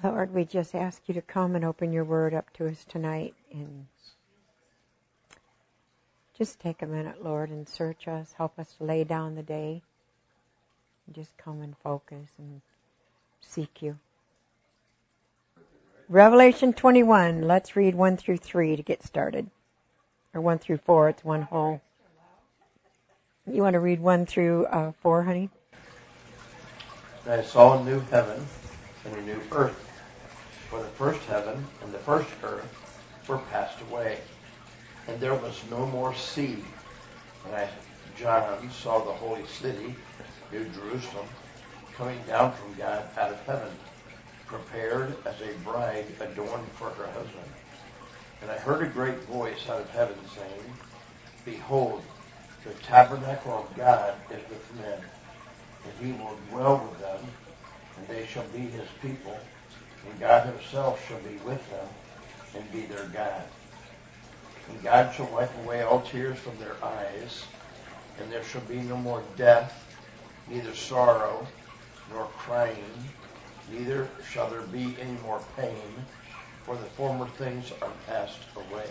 Lord, we just ask you to come and open your word up to us tonight, and just take a minute, Lord, and search us. Help us to lay down the day. And just come and focus and seek you. Revelation 21. Let's read 1 through 3 to get started. Or 1 through 4. It's one whole. You want to read 1 through 4, honey? And I saw a new heaven and a new earth. For the first heaven and the first earth were passed away, and there was no more sea. And I, John, saw the holy city, New Jerusalem, coming down from God out of heaven, prepared as a bride adorned for her husband. And I heard a great voice out of heaven saying, Behold, the tabernacle of God is with men, and he will dwell with them, and they shall be his people, and God himself shall be with them and be their God. And God shall wipe away all tears from their eyes, and there shall be no more death, neither sorrow nor crying, neither shall there be any more pain, for the former things are passed away.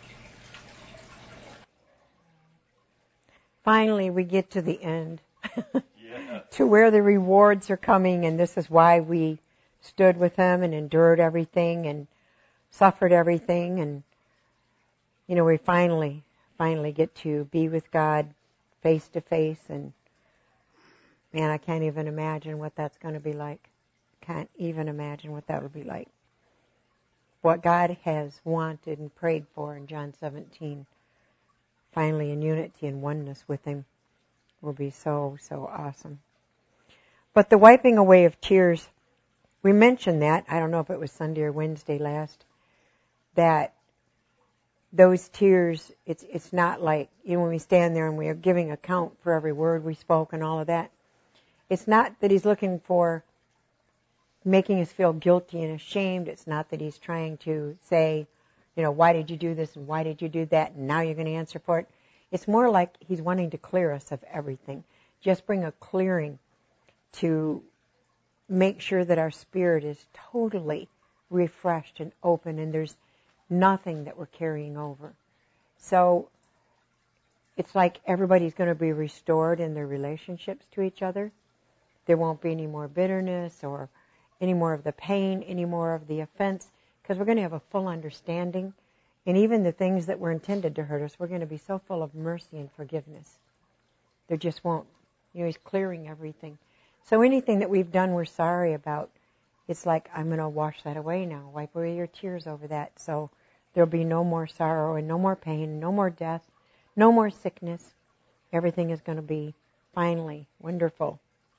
Finally, we get to the end, to where the rewards are coming, and this is why we stood with him and endured everything and suffered everything, and we finally get to be with God face to face, and man, I can't even imagine what that's going to be like. Can't even imagine what that will be like. What God has wanted and prayed for in John 17, finally in unity and oneness with him, will be so, so awesome. But the wiping away of tears, we mentioned that, I don't know if it was Sunday or Wednesday last, that those tears, it's not like, when we stand there and we are giving account for every word we spoke and all of that. It's not that he's looking for making us feel guilty and ashamed. It's not that he's trying to say, why did you do this and why did you do that and now you're going to answer for it. It's more like he's wanting to clear us of everything. Just bring a clearing to make sure that our spirit is totally refreshed and open and there's nothing that we're carrying over. So it's like everybody's going to be restored in their relationships to each other. There won't be any more bitterness or any more of the pain, any more of the offense, because we're going to have a full understanding. And even the things that were intended to hurt us, we're going to be so full of mercy and forgiveness. There just won't. He's clearing everything. So anything that we've done we're sorry about, it's like, I'm going to wash that away now. Wipe away your tears over that. So there'll be no more sorrow and no more pain, no more death, no more sickness. Everything is going to be finally wonderful.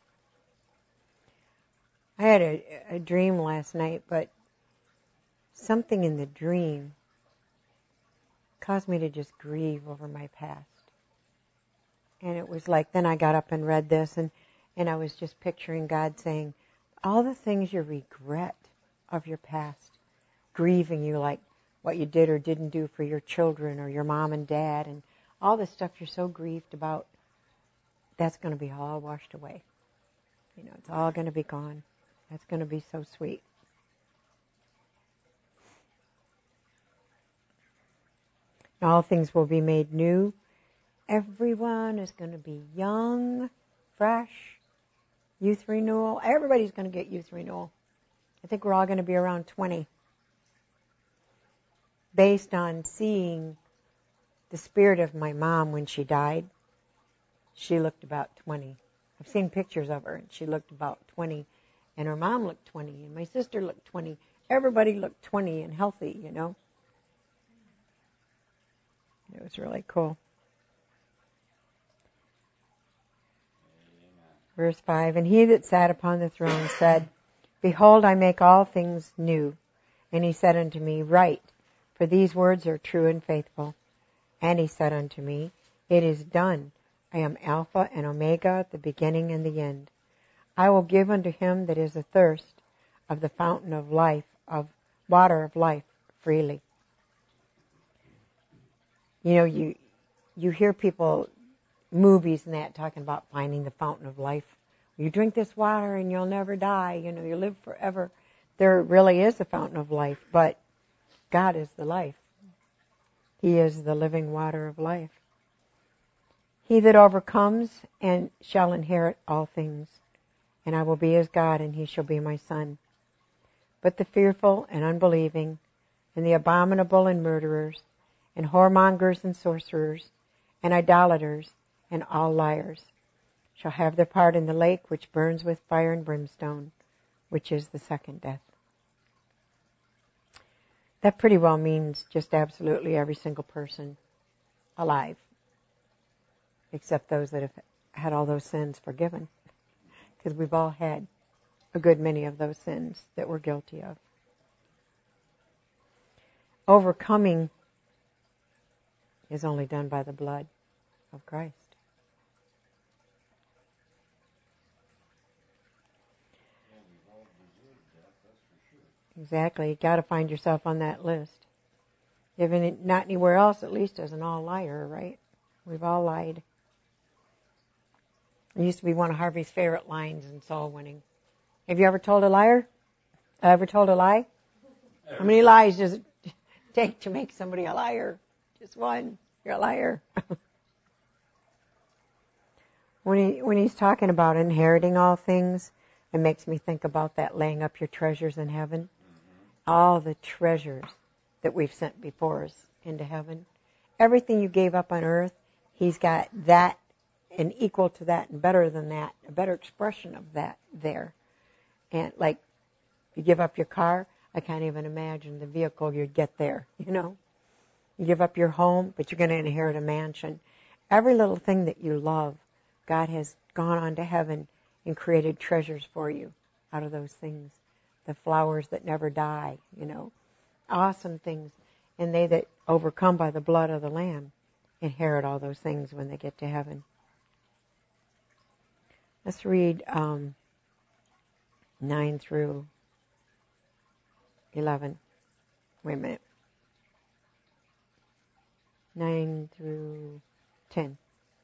I had a dream last night, but something in the dream caused me to just grieve over my past. And it was like, then I got up and read this, and I was just picturing God saying, all the things you regret of your past, grieving you, like what you did or didn't do for your children or your mom and dad, and all the stuff you're so grieved about, that's going to be all washed away. It's all going to be gone. That's going to be so sweet. All things will be made new. Everyone is going to be young, fresh, youth renewal. Everybody's going to get youth renewal. I think we're all going to be around 20. Based on seeing the spirit of my mom when she died, she looked about 20. I've seen pictures of her, and she looked about 20. And her mom looked 20, and my sister looked 20. Everybody looked 20 and healthy, It was really cool. Verse 5, and he that sat upon the throne said, Behold, I make all things new. And he said unto me, Write, for these words are true and faithful. And he said unto me, It is done. I am Alpha and Omega, the beginning and the end. I will give unto him that is athirst of the fountain of life, of water of life, freely. You hear people, movies and that, talking about finding the fountain of life. You drink this water and you'll never die, you live forever. there really is a fountain of life, but God is the life. He is the living water of life. He that overcomes and shall inherit all things, and I will be his God, and he shall be my son. But the fearful and unbelieving, and the abominable and murderers, and whoremongers and sorcerers, and idolaters, and all liars, shall have their part in the lake which burns with fire and brimstone, which is the second death. That pretty well means just absolutely every single person alive, except those that have had all those sins forgiven, because we've all had a good many of those sins that we're guilty of. Overcoming is only done by the blood of Christ. Exactly. You got to find yourself on that list. If not anywhere else, at least as an all liar, right? We've all lied. It used to be one of Harvey's favorite lines in soul winning. Have you ever told a liar? Ever told a lie? How many lies does it take to make somebody a liar? Just one. You're a liar. When he's talking about inheriting all things, it makes me think about that laying up your treasures in heaven. All the treasures that we've sent before us into heaven. Everything you gave up on earth, he's got that and equal to that and better than that, a better expression of that there. And like, you give up your car, I can't even imagine the vehicle you'd get there, you know. You give up your home, but you're going to inherit a mansion. Every little thing that you love, God has gone on to heaven and created treasures for you out of those things. The flowers that never die, you know. Awesome things. And they that overcome by the blood of the Lamb inherit all those things when they get to heaven. Let's read 9 through 11. Wait a minute. 9 through 10.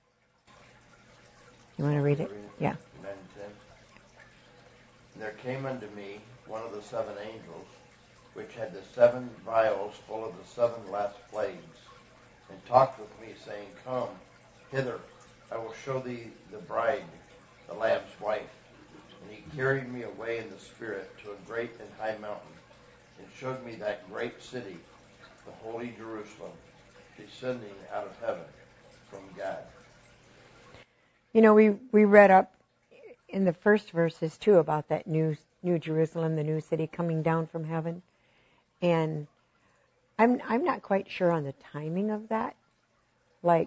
You want to read it? Yeah. 9 and 10. And there came unto me one of the 7 angels, which had the 7 vials full of the 7 last plagues, and talked with me, saying, Come hither, I will show thee the bride, the Lamb's wife. And he carried me away in the Spirit to a great and high mountain, and showed me that great city, the holy Jerusalem, descending out of heaven from God. You know, we read up in the first verses too about that new Jerusalem, the new city coming down from heaven. And I'm not quite sure on the timing of that. Like,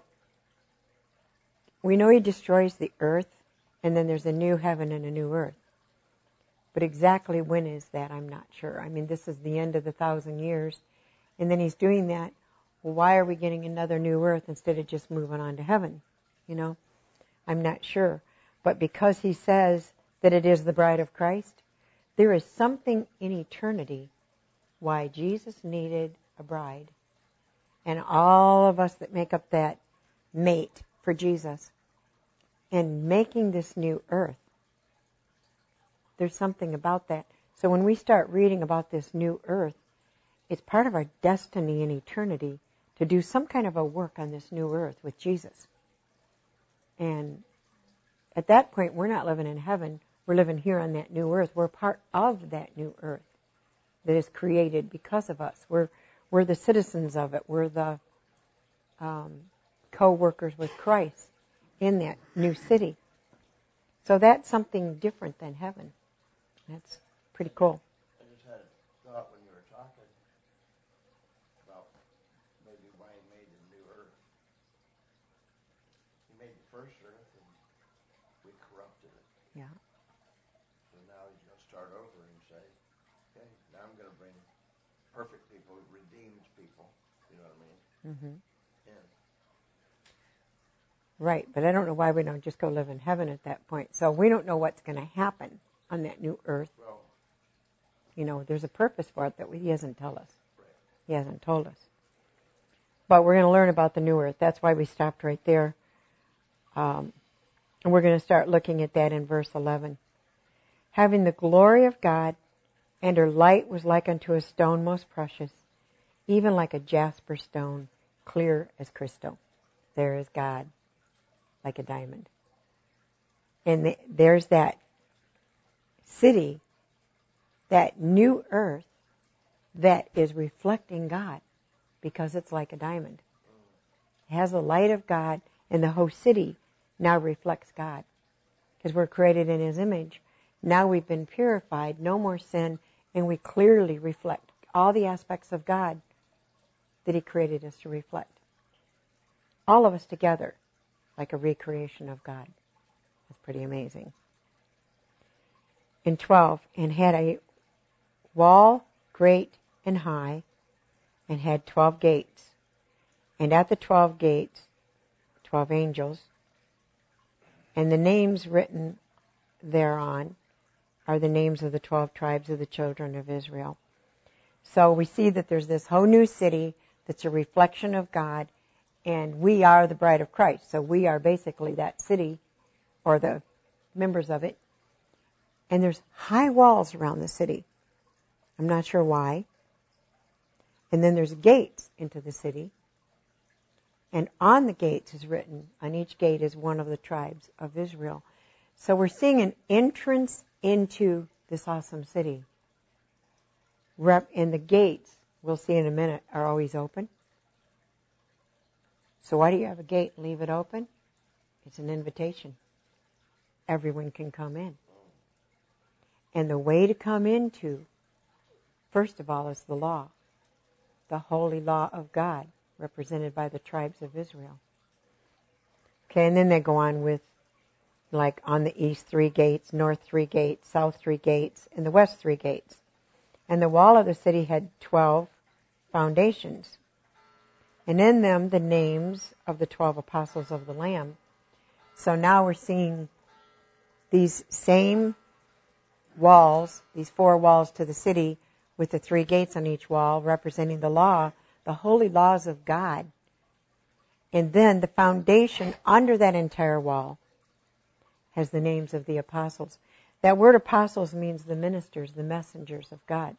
we know he destroys the earth, and then there's a new heaven and a new earth. But exactly when is that, I'm not sure. I mean, this is the end of the 1,000 years, and then he's doing that. Well, why are we getting another new earth instead of just moving on to heaven? You know, I'm not sure. But because he says that it is the bride of Christ, there is something in eternity why Jesus needed a bride. And all of us that make up that mate for Jesus and making this new earth, there's something about that. So when we start reading about this new earth, it's part of our destiny in eternity to do some kind of a work on this new earth with Jesus. And at that point, we're not living in heaven. We're living here on that new earth. We're part of that new earth that is created because of us. We're the citizens of it. We're the co-workers with Christ in that new city. So that's something different than heaven. That's pretty cool. I just had a thought when you were talking about maybe why he made the new earth. He made the first earth and we corrupted it. Yeah. So now he's going to start over and say, okay, now I'm going to bring perfect people, redeemed people. You know what I mean? Mm-hmm. Yeah. Right, but I don't know why we don't just go live in heaven at that point. So we don't know what's going to happen on that new earth. Well, you know, there's a purpose for it that he hasn't told us. right. He hasn't told us. But we're going to learn about the new earth. That's why we stopped right there. And we're going to start looking at that in verse 11. Having the glory of God And her light was like unto a stone most precious, even like a jasper stone, clear as crystal. There is God, like a diamond. And there's that city, that new earth, that is reflecting God, because it's like a diamond. It has the light of God, and the whole city now reflects God. Because we're created in His image. Now we've been purified, no more sin, and we clearly reflect all the aspects of God that He created us to reflect. All of us together, like a recreation of God. That's pretty amazing. In 12, and had a wall great and high, and had 12 gates. And at the 12 gates, 12 angels, and the names written thereon are the names of the 12 tribes of the children of Israel. So we see that there's this whole new city that's a reflection of God, and we are the bride of Christ. So we are basically that city, or the members of it. And there's high walls around the city. I'm not sure why. And then there's gates into the city. And on the gates is written, on each gate is one of the tribes of Israel. So we're seeing an entrance into this awesome city. And the gates, we'll see in a minute, are always open. So why do you have a gate and leave it open? It's an invitation. Everyone can come in. And the way to come into, first of all, is the law. The holy law of God, represented by the tribes of Israel. Okay, and then they go on with, like, on the east 3 gates, north 3 gates, south 3 gates, and the west 3 gates. And the wall of the city had 12 foundations. And in them the names of the 12 apostles of the Lamb. So now we're seeing these same walls, these 4 walls to the city, with the 3 gates on each wall, representing the law, the holy laws of God. And then the foundation under that entire wall has the names of the apostles. That word apostles means the ministers, the messengers of God.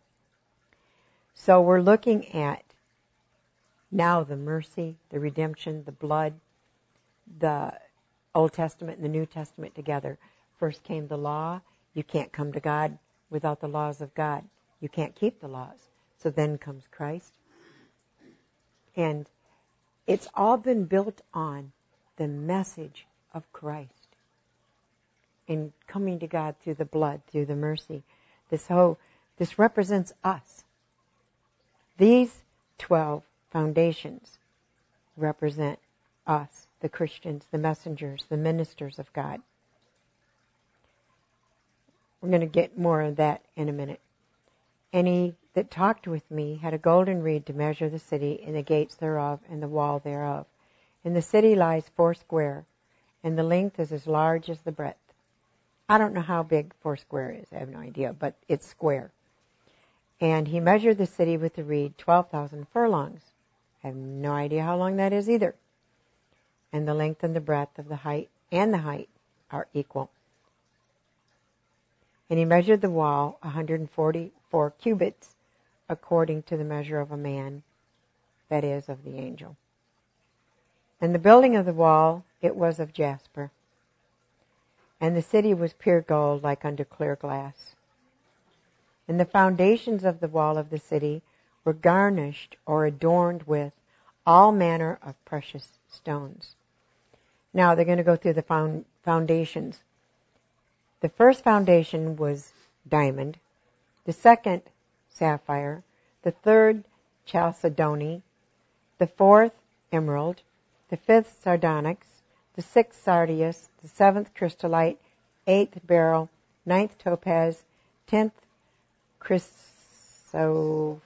So we're looking at now the mercy, the redemption, the blood, the Old Testament and the New Testament together. First came the law. You can't come to God without the laws of God. You can't keep the laws. So then comes Christ. And it's all been built on the message of Christ. In coming to God through the blood, through the mercy. This represents us. These 12 foundations represent us, the Christians, the messengers, the ministers of God. We're going to get more of that in a minute. And he that talked with me had a golden reed to measure the city, and the gates thereof, and the wall thereof. And the city lies 4 square, and the length is as large as the breadth. I don't know how big 4 square is. I have no idea, but it's square. And he measured the city with the reed 12,000 furlongs. I have no idea how long that is either. And the length and the breadth of the height and the height are equal. And he measured the wall 144 cubits, according to the measure of a man, that is, of the angel. And the building of the wall, it was of jasper. And the city was pure gold, like unto clear glass. And the foundations of the wall of the city were garnished or adorned with all manner of precious stones. Now they're going to go through the foundations. The first foundation was diamond, the second sapphire, the third chalcedony, the fourth emerald, the fifth sardonyx, the sixth sardius, the seventh chrysolite, eighth beryl, ninth topaz, 10th chrysoprasus,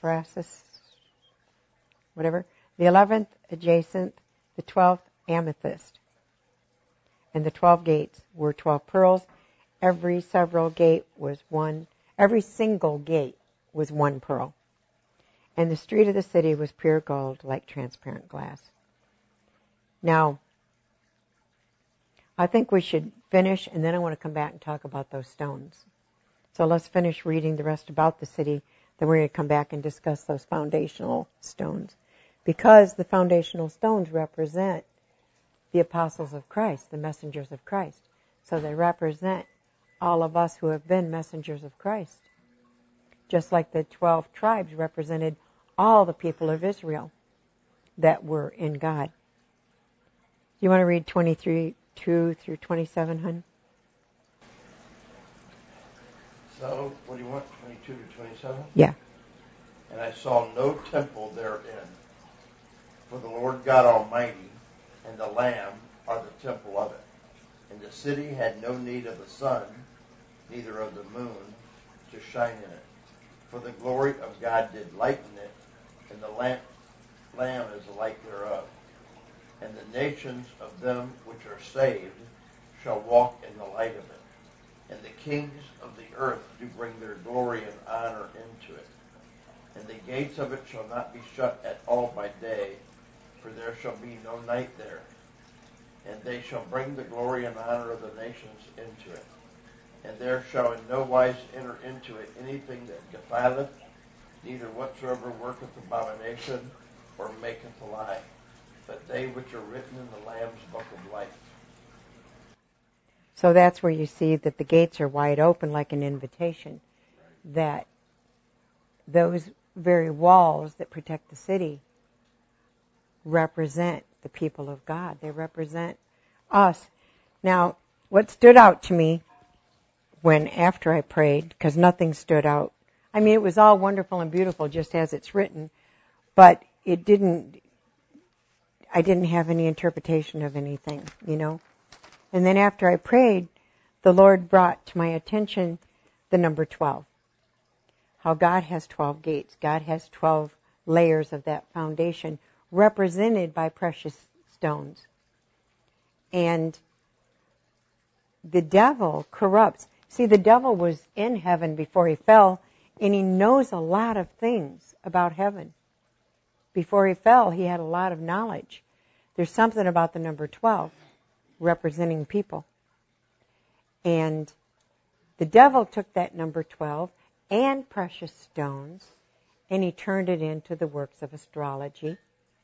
whatever, the 11th jacinth, the 12th amethyst. And the 12 gates were 12 pearls. Every single gate was one pearl. And the street of the city was pure gold, like transparent glass. Now, I think we should finish, and then I want to come back and talk about those stones. So let's finish reading the rest about the city. Then we're going to come back and discuss those foundational stones. Because the foundational stones represent the apostles of Christ, the messengers of Christ. So they represent all of us who have been messengers of Christ. Just like the 12 tribes represented all the people of Israel that were in God. You want to read 23:2 through 27, hon? So, what do you want, 22 to 27? Yeah. And I saw no temple therein, for the Lord God Almighty and the Lamb are the temple of it. And the city had no need of the sun, neither of the moon, to shine in it. For the glory of God did lighten it, and the Lamb is the light thereof. And the nations of them which are saved shall walk in the light of it. And the kings of the earth do bring their glory and honor into it. And the gates of it shall not be shut at all by day, for there shall be no night there. And they shall bring the glory and honor of the nations into it. And there shall in no wise enter into it anything that defileth, neither whatsoever worketh abomination, or maketh a lie, but they which are written in the Lamb's book of life. So that's where you see that the gates are wide open like an invitation. That those very walls that protect the city represent the people of God. They represent us. Now, what stood out to me after I prayed, because nothing stood out. I mean, it was all wonderful and beautiful just as it's written, but I didn't have any interpretation of anything, you know. And then after I prayed, the Lord brought to my attention the number 12. How God has 12 gates. God has 12 layers of that foundation represented by precious stones. And the devil corrupts. See, the devil was in heaven before he fell, and he knows a lot of things about heaven. Before he fell, he had a lot of knowledge. There's something about the number 12 representing people. And the devil took that number 12 and precious stones, and he turned it into the works of astrology.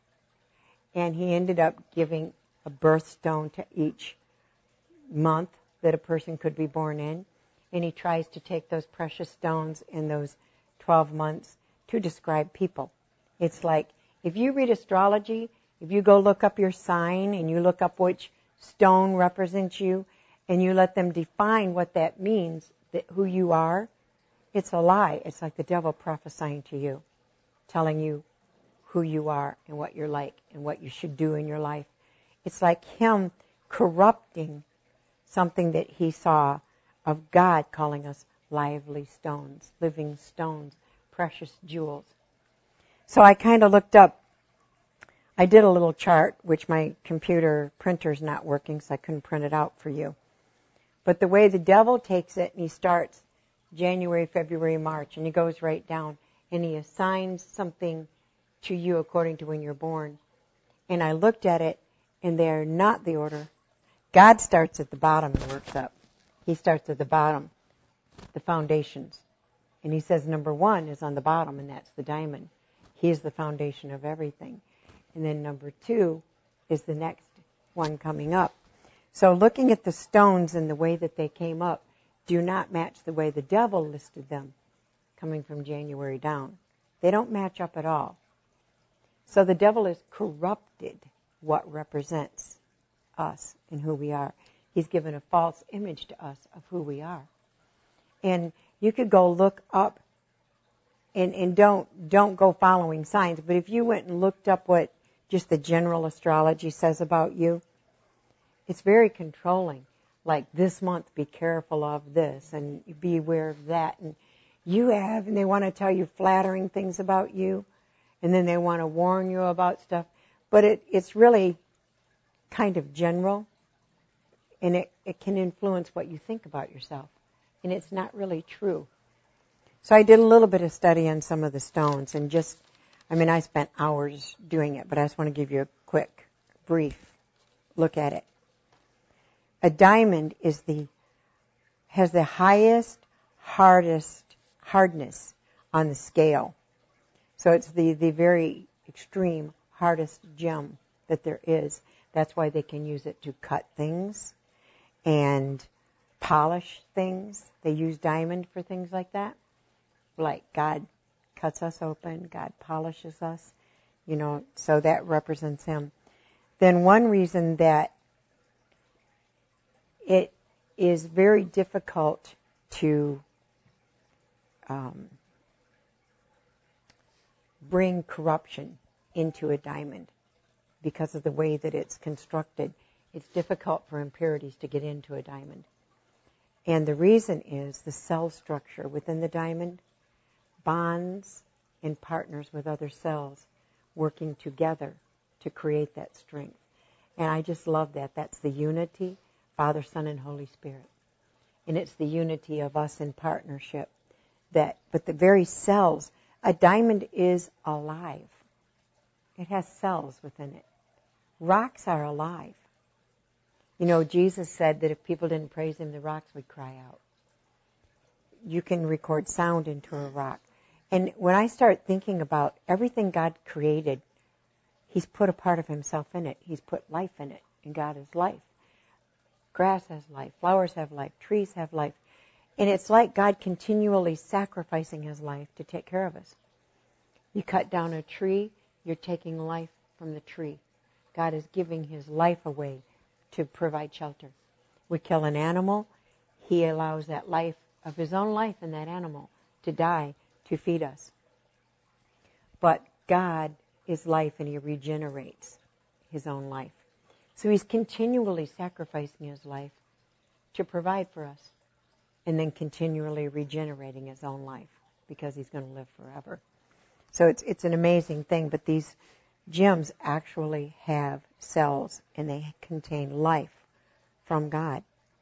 And he ended up giving a birthstone to each month that a person could be born in. And he tries to take those precious stones in those 12 months to describe people. It's like, if you read astrology, if you go look up your sign and you look up which stone represents you, and you let them define what that means, who you are, it's a lie. It's like the devil prophesying to you, telling you who you are and what you're like and what you should do in your life. It's like him corrupting something that he saw of God calling us lively stones, living stones, precious jewels. So I kind of looked up. I did a little chart, which my computer printer's not working, so I couldn't print it out for you. But the way the devil takes it, and he starts January, February, March, and he goes right down, and he assigns something to you according to when you're born. And I looked at it, and they're not the order. God starts at the bottom and works up. He starts at the bottom, the foundations. And he says number 1 is on the bottom, and that's the diamond. He is the foundation of everything. And then number 2 is the next one coming up. So looking at the stones and the way that they came up do not match the way the devil listed them coming from January down. They don't match up at all. So the devil has corrupted what represents us and who we are. He's given a false image to us of who we are. And you could go look up and don't go following signs, but if you went and looked up what just the general astrology says about you, it's very controlling. Like this month, be careful of this and be aware of that. And and they want to tell you flattering things about you, and then they want to warn you about stuff. But it's really kind of general, and it can influence what you think about yourself. And it's not really true. So I did a little bit of study on some of the stones, and I spent hours doing it, but I just want to give you a quick, brief look at it. A diamond has the highest hardness on the scale. So it's the very extreme hardest gem that there is. That's why they can use it to cut things and polish things. They use diamond for things like that. Like God cuts us open, God polishes us, so that represents Him. Then one reason that it is very difficult to bring corruption into a diamond because of the way that it's constructed. It's difficult for impurities to get into a diamond. And the reason is the cell structure within the diamond bonds and partners with other cells working together to create that strength. And I just love that. That's the unity, Father, Son, and Holy Spirit. And it's the unity of us in partnership. But the very cells, a diamond is alive. It has cells within it. Rocks are alive. Jesus said that if people didn't praise Him, the rocks would cry out. You can record sound into a rock. And when I start thinking about everything God created, He's put a part of Himself in it. He's put life in it. And God is life. Grass has life. Flowers have life. Trees have life. And it's like God continually sacrificing His life to take care of us. You cut down a tree, you're taking life from the tree. God is giving His life away to provide shelter. We kill an animal, He allows that life of His own life in that animal to die to feed us. But God is life and He regenerates His own life. So He's continually sacrificing His life to provide for us and then continually regenerating His own life because He's going to live forever. So it's an amazing thing, but these gems actually have cells and they contain life from God.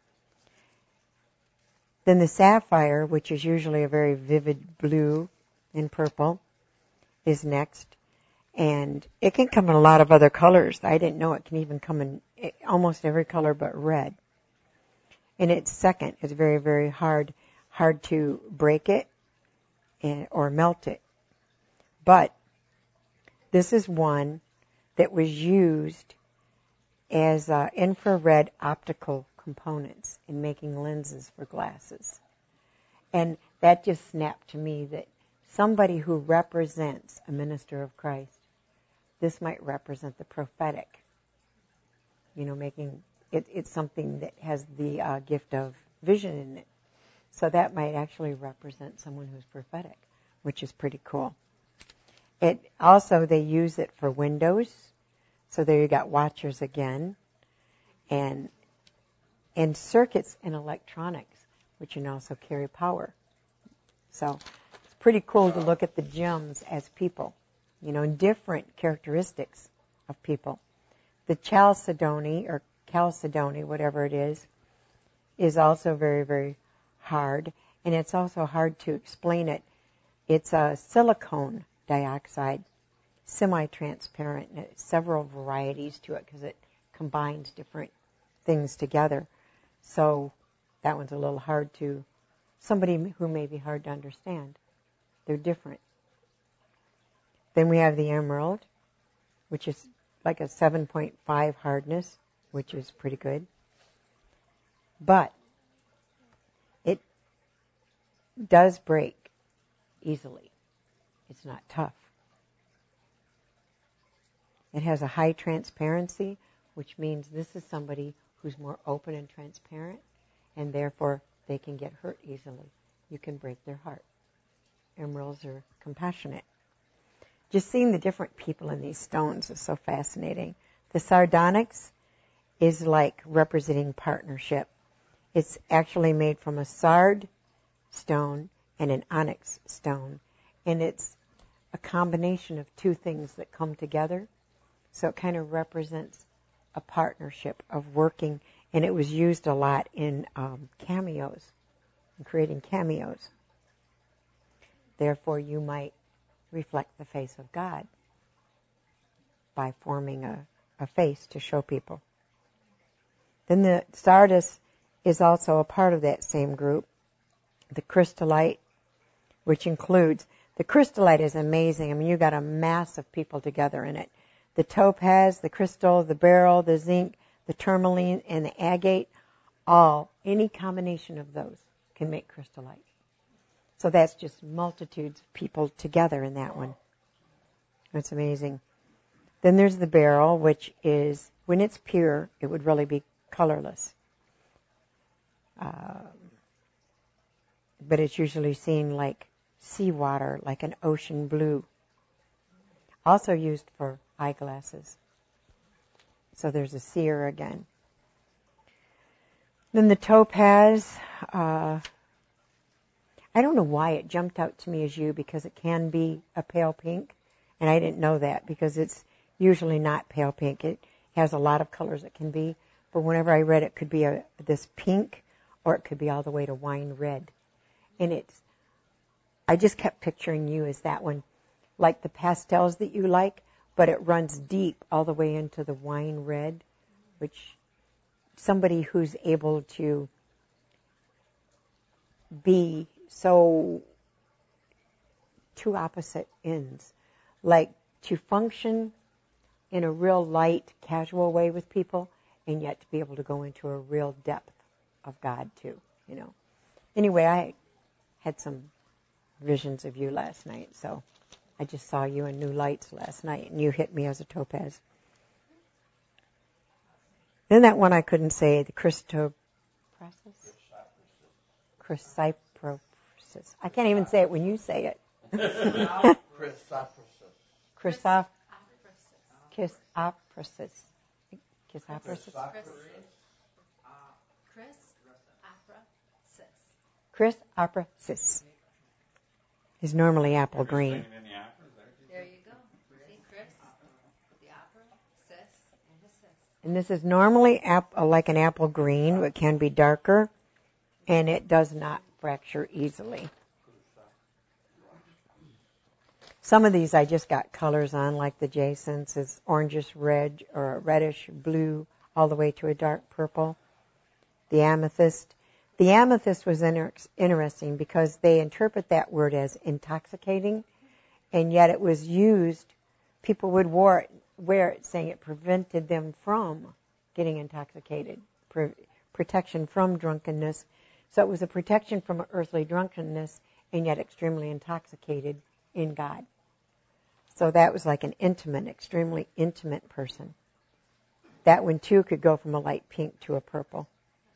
Then the sapphire, which is usually a very vivid blue and purple, is next. And it can come in a lot of other colors. I didn't know it can even come in almost every color but red. And it's second. It's very, very hard to break it or melt it. But this is one that was used as infrared optical components in making lenses for glasses. And that just snapped to me that somebody who represents a minister of Christ, this might represent the prophetic. Making it's something that has the gift of vision in it. So that might actually represent someone who's prophetic, which is pretty cool. It also, they use it for windows. So there you got watchers again. And circuits and electronics, which can also carry power. So it's pretty cool to look at the gems as people, different characteristics of people. The chalcedony, or chalcedony, whatever it is also very, very hard. And it's also hard to explain it. It's a silicone dioxide, semi-transparent, and it's several varieties to it because it combines different things together. So that one's a little hard to, somebody who may be hard to understand. They're different. Then we have the emerald, which is like a 7.5 hardness, which is pretty good. But it does break easily. It's not tough. It has a high transparency, which means this is somebody who's more open and transparent, and therefore they can get hurt easily. You can break their heart. Emeralds are compassionate. Just seeing the different people in these stones is so fascinating. The sardonyx is like representing partnership. It's actually made from a sard stone and an onyx stone. And it's a combination of two things that come together. So it kind of represents a partnership of working. And it was used a lot in cameos, in creating cameos. Therefore, you might reflect the face of God by forming a face to show people. Then the sardis is also a part of that same group. the crystallite, which includes, the crystallite is amazing. I mean, you got a mass of people together in it. The topaz, the crystal, the beryl, the zinc, the tourmaline, and the agate, any combination of those can make crystallite. So that's just multitudes of people together in that one. That's amazing. Then there's the beryl, which is, when it's pure, it would really be colorless. But it's usually seen like seawater, like an ocean blue. Also used for eyeglasses. So there's a seer again. Then the topaz, I don't know why it jumped out to me as you, because it can be a pale pink. And I didn't know that because it's usually not pale pink. It has a lot of colors it can be. But whenever I read it, could be this pink, or it could be all the way to wine red. And I just kept picturing you as that one, like the pastels that you like, but it runs deep all the way into the wine red, which somebody who's able to be so two opposite ends, like to function in a real light, casual way with people, and yet to be able to go into a real depth of God too, Anyway, I had some visions of you last night, so I just saw you in new lights last night, and you hit me as a topaz. Then that one I couldn't say, the chrysoprasus. I can't even say it when you say it. Chrysoprasis. Chrysoprasis is normally apple green. There you go. See, Chris, the opera, sis, and the sis. And this is normally like an apple green, but can be darker, and it does not fracture easily. Some of these I just got colors on, like the jacinth is orangish red or a reddish blue all the way to a dark purple. The amethyst. The amethyst was interesting because they interpret that word as intoxicating, and yet it was used, people would wear it saying it prevented them from getting intoxicated, protection from drunkenness. So it was a protection from earthly drunkenness, and yet extremely intoxicated in God. So that was like an extremely intimate person. That one too could go from a light pink to a purple.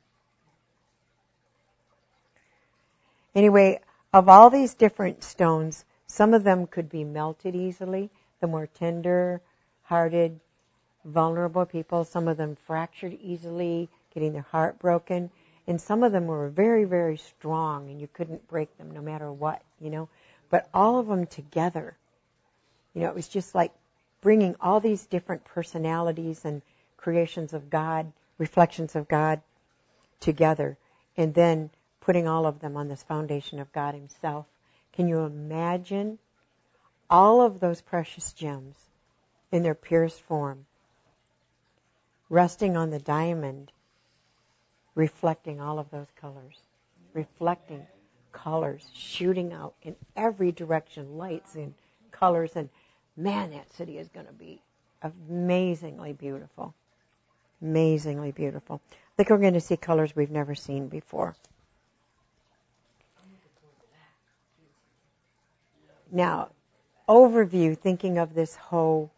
Anyway, of all these different stones, some of them could be melted easily, the more tender-hearted, vulnerable people. Some of them fractured easily, getting their heart broken. And some of them were very, very strong, and you couldn't break them no matter what, But all of them together, it was just like bringing all these different personalities and creations of God, reflections of God together, and then putting all of them on this foundation of God Himself. Can you imagine all of those precious gems in their purest form, resting on the diamond, reflecting all of those colors, reflecting colors, shooting out in every direction, lights and colors, and man, that city is going to be amazingly beautiful. Amazingly beautiful. I think we're going to see colors we've never seen before. Now, overview, thinking of this whole,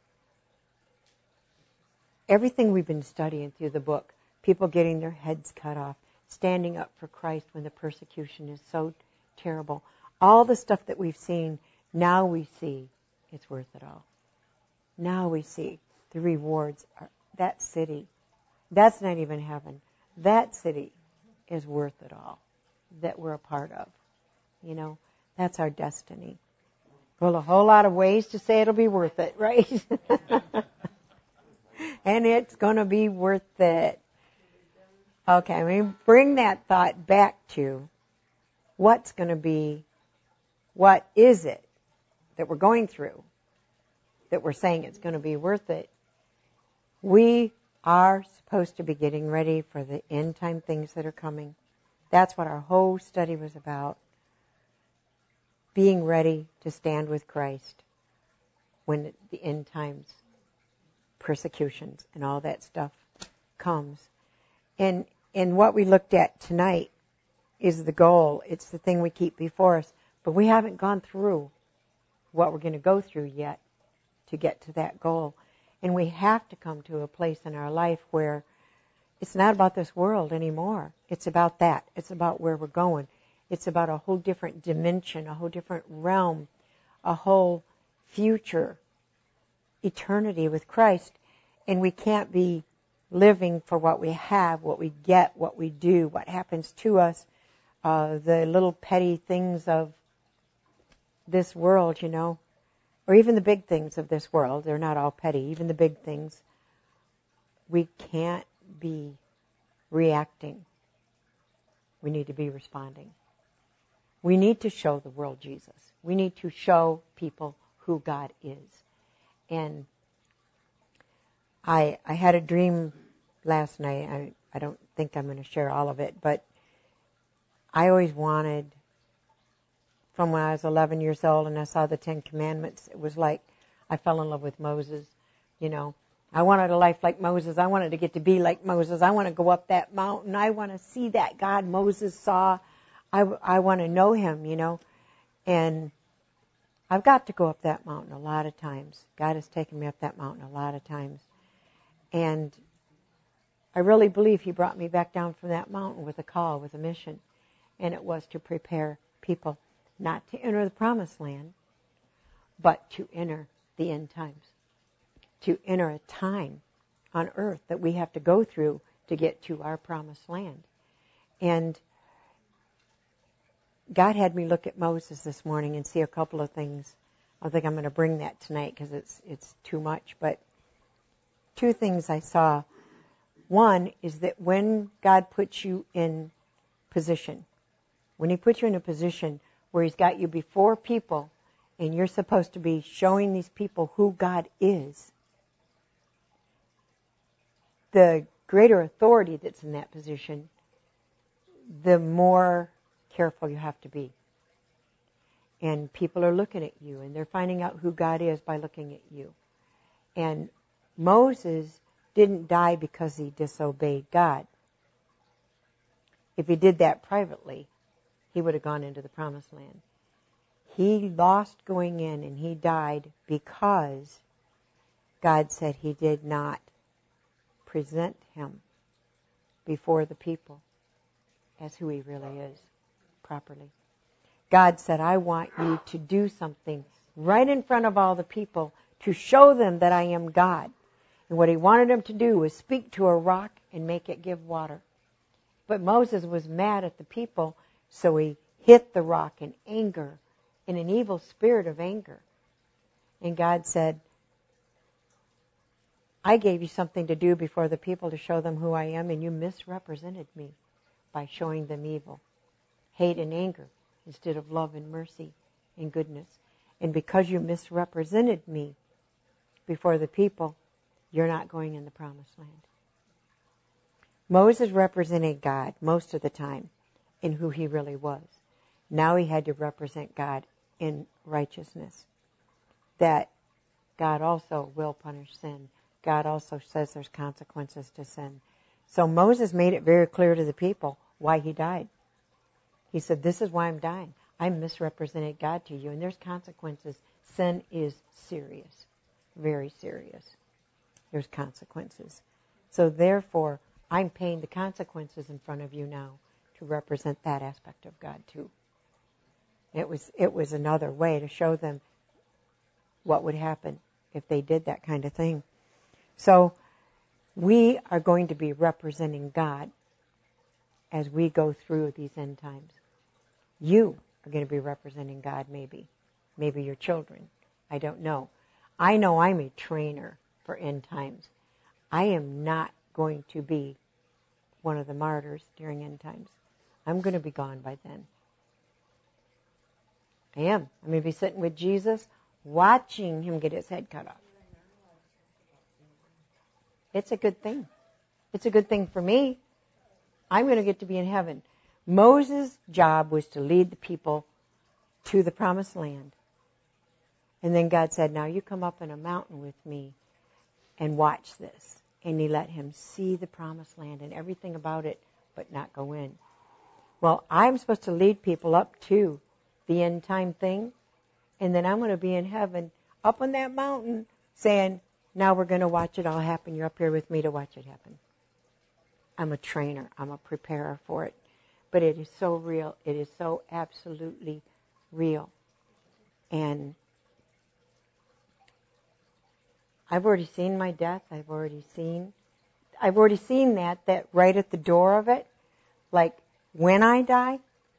everything we've been studying through the book, people getting their heads cut off, standing up for Christ when the persecution is so terrible. All the stuff that we've seen, now we see it's worth it all. Now we see the rewards. That city, that's not even heaven. That city is worth it all that we're a part of. That's our destiny. Well, a whole lot of ways to say it'll be worth it, right? And it's going to be worth it. Okay, let me bring that thought back to what is it that we're going through, that we're saying it's going to be worth it. We are supposed to be getting ready for the end time things that are coming. That's what our whole study was about. Being ready to stand with Christ when the end times, persecutions and all that stuff comes. And what we looked at tonight is the goal. It's the thing we keep before us. But we haven't gone through what we're going to go through yet to get to that goal. And we have to come to a place in our life where it's not about this world anymore. It's about that. It's about where we're going. It's about a whole different dimension, a whole different realm, a whole future, eternity with Christ. And we can't be living for what we have, what we get, what we do, what happens to us, the little petty things of this world, you know, or even the big things of this world. They're not all petty, even the big things. We can't be reacting. We need to be responding. We need to show the world Jesus. We need to show people who God is. And I had a dream last night. I don't think I'm going to share all of it, but I always wanted, from when I was 11 years old and I saw the Ten Commandments, it was like I fell in love with Moses, you know. I wanted a life like Moses. I wanted to get to be like Moses. I want to go up that mountain. I want to see that God Moses saw. I want to know him, you know. And I've got to go up that mountain a lot of times. God has taken me up that mountain a lot of times. And I really believe he brought me back down from that mountain with a call, with a mission. And it was to prepare people not to enter the promised land, but to enter the end times. To enter a time on earth that we have to go through to get to our promised land. And God had me look at Moses this morning and see a couple of things. I think I'm going to bring that tonight because it's too much. But two things I saw. One is that when God puts you in position, when he puts you in a position where he's got you before people and you're supposed to be showing these people who God is, the greater authority that's in that position, the more careful you have to be. And people are looking at you, and they're finding out who God is by looking at you. And Moses didn't die because he disobeyed God. If he did that privately, he would have gone into the promised land. He lost going in, and he died because God said he did not present him before the people as who he really is properly. God said, I want you to do something right in front of all the people to show them that I am God. And what he wanted him to do was speak to a rock and make it give water. But Moses was mad at the people, so he hit the rock in anger, in an evil spirit of anger. And God said, I gave you something to do before the people to show them who I am, and you misrepresented me by showing them evil, hate and anger, instead of love and mercy and goodness. And because you misrepresented me before the people, you're not going in the promised land. Moses represented God most of the time in who he really was. Now he had to represent God in righteousness. That God also will punish sin. God also says there's consequences to sin. So Moses made it very clear to the people why he died. He said, this is why I'm dying. I misrepresented God to you, and there's consequences. Sin is serious, very serious. There's consequences. So therefore, I'm paying the consequences in front of you now to represent that aspect of God too. It was another way to show them what would happen if they did that kind of thing. So we are going to be representing God as we go through these end times. You are going to be representing God maybe. Maybe your children. I don't know. I know I'm a trainer for end times. I am not going to be one of the martyrs during end times. I'm going to be gone by then. I am. I'm going to be sitting with Jesus, watching him get his head cut off. It's a good thing. It's a good thing for me. I'm going to get to be in heaven. Moses' job was to lead the people to the promised land. And then God said, now you come up in a mountain with me and watch this. And he let him see the promised land and everything about it, but not go in. Well, I'm supposed to lead people up to the end time thing, and then I'm going to be in heaven up on that mountain saying, now we're going to watch it all happen. You're up here with me to watch it happen. I'm a trainer. I'm a preparer for it. But it is so real. It is so absolutely real. And I've already seen my death. I've already seen that right at the door of it. Like when I die,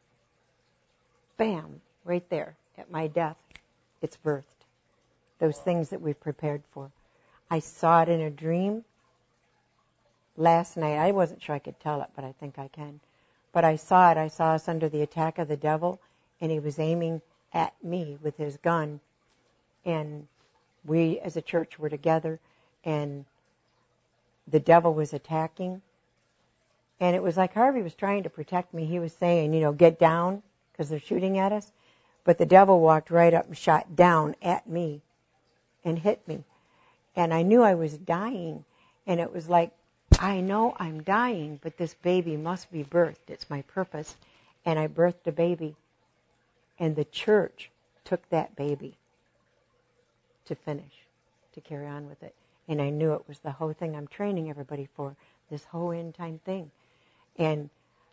bam, right there at my death, it's birthed. Those things that we've prepared for. I saw it in a dream last night. I wasn't sure I could tell it, but I think I can. But I saw it. I saw us under the attack of the devil, and he was aiming at me with his gun. And we as a church were together, and the devil was attacking. And it was like Harvey was trying to protect me. He was saying, get down, because they're shooting at us. But the devil walked right up and shot down at me and hit me. And I knew I was dying. And it was like, I know I'm dying, but this baby must be birthed. It's my purpose. And I birthed a baby. And the church took that baby to finish, to carry on with it. And I knew it was the whole thing I'm training everybody for, this whole end time thing. And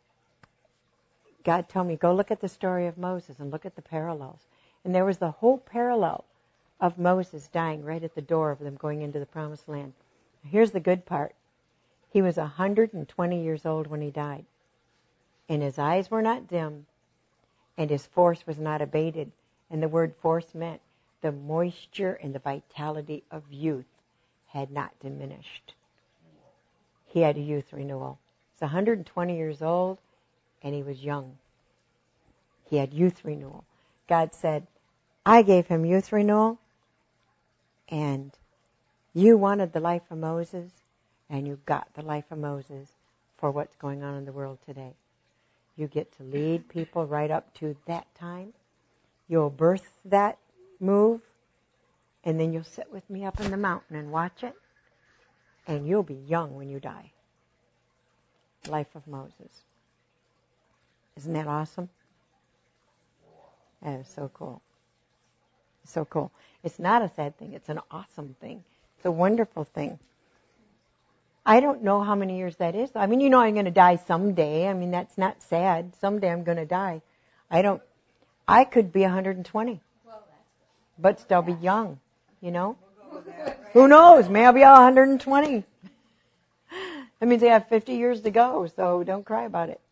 God told me, go look at the story of Moses and look at the parallels. And there was the whole parallel of Moses dying right at the door of them going into the promised land. Here's the good part. He was 120 years old when he died. And his eyes were not dim. And his force was not abated. And the word force meant the moisture and the vitality of youth had not diminished. He had a youth renewal. He's 120 years old, and he was young. He had youth renewal. God said, I gave him youth renewal, and you wanted the life of Moses, and you got the life of Moses for what's going on in the world today. You get to lead people right up to that time. You'll birth that move, and then you'll sit with me up in the mountain and watch it, and you'll be young when you die. Life of Moses. Isn't that awesome? That is so cool. So cool. It's not a sad thing. It's an awesome thing. It's a wonderful thing. I don't know how many years that is. I mean, I'm going to die someday. I mean, that's not sad. Someday I'm going to die. I could be 120, but still be young, Who knows? Maybe I'll be 120. That means I have 50 years to go, so don't cry about it.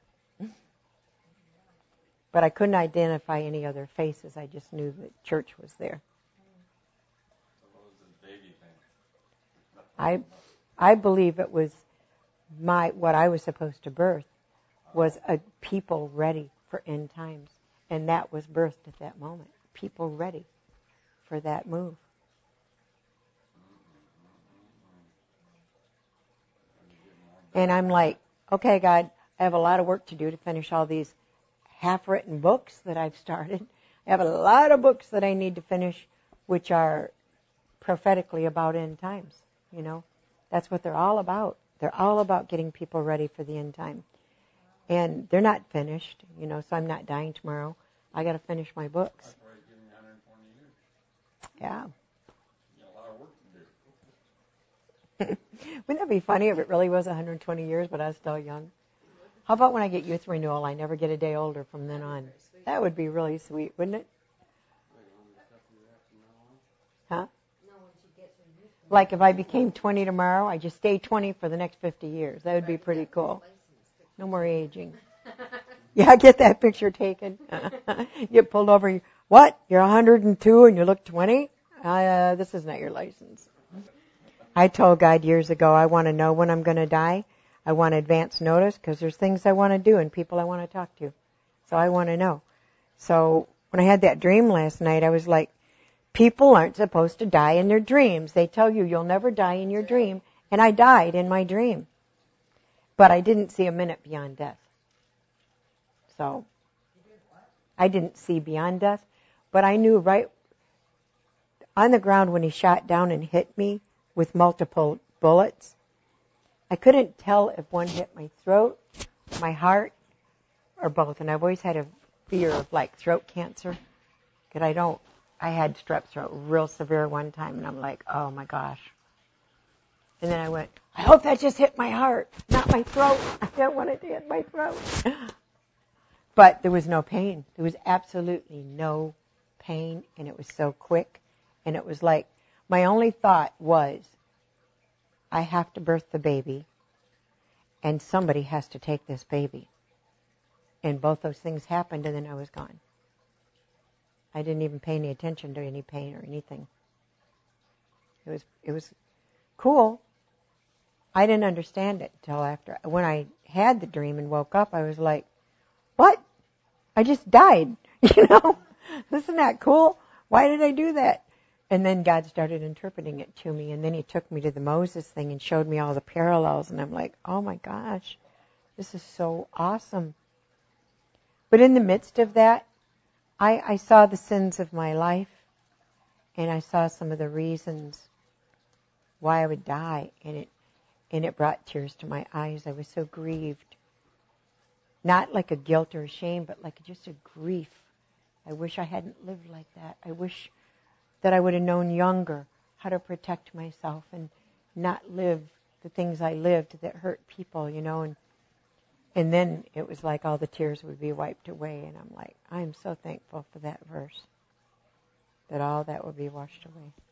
But I couldn't identify any other faces. I just knew the church was there. I believe it was what I was supposed to birth was a people ready for end times. And that was birthed at that moment. People ready for that move. And I'm like, okay, God, I have a lot of work to do to finish all these half-written books that I've started. I have a lot of books that I need to finish, which are prophetically about end times, That's what they're all about. They're all about getting people ready for the end time. And they're not finished, so I'm not dying tomorrow. I got to finish my books. That's why he's giving you 120 years. Yeah. You got a lot of work to do. Wouldn't that be funny if it really was 120 years, but I was still young? How about when I get youth renewal, I never get a day older from then on? That would be really sweet, wouldn't it? Huh? Like if I became 20 tomorrow, I just stay 20 for the next 50 years. That would be pretty cool. No more aging. Yeah, get that picture taken. You get pulled over. What? You're 102 and you look 20? This is not your license. I told God years ago, I want to know when I'm going to die. I want advance notice because there's things I want to do and people I want to talk to. So I want to know. So when I had that dream last night, I was like, people aren't supposed to die in their dreams. They tell you you'll never die in your dream. And I died in my dream. But I didn't see a minute beyond death. So I didn't see beyond death, but I knew right on the ground when he shot down and hit me with multiple bullets. I couldn't tell if one hit my throat, my heart, or both. And I've always had a fear of like throat cancer. Because I had strep throat real severe one time, and I'm like, oh my gosh. And then I went, I hope that just hit my heart, not my throat. I don't want it to hit my throat. But there was no pain. There was absolutely no pain, and it was so quick. And it was like, my only thought was, I have to birth the baby, and somebody has to take this baby. And both those things happened, and then I was gone. I didn't even pay any attention to any pain or anything. It was cool. I didn't understand it until after. When I had the dream and woke up, I was like, what? I just died. Isn't that cool? Why did I do that? And then God started interpreting it to me, and then he took me to the Moses thing and showed me all the parallels, and I'm like, oh my gosh, this is so awesome. But in the midst of that, I saw the sins of my life, and I saw some of the reasons why I would die, and it brought tears to my eyes. I was so grieved. Not like a guilt or a shame, but like just a grief. I wish I hadn't lived like that. I wish that I would have known younger how to protect myself and not live the things I lived that hurt people, And then it was like all the tears would be wiped away, and I'm like, I'm so thankful for that verse, that all that would be washed away.